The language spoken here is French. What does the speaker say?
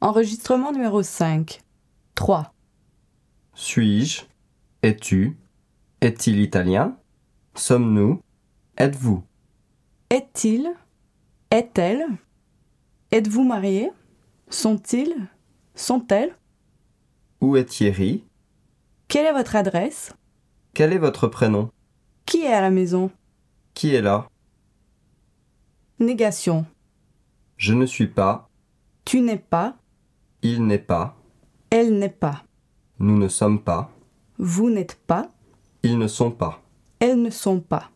Enregistrement numéro 5. 3. Suis-je? Es-tu? Est-il italien? Sommes-nous? Êtes-vous? Est-il? Est-elle? Êtes-vous marié? Sont-ils? Sont-elles? Où est Thierry? Quelle est votre adresse? Quel est votre prénom? Qui est à la maison? Qui est là? Négation. Je ne suis pas. Tu n'es pas. Il n'est pas. Elle n'est pas. Nous ne sommes pas. Vous n'êtes pas. Ils ne sont pas. Elles ne sont pas.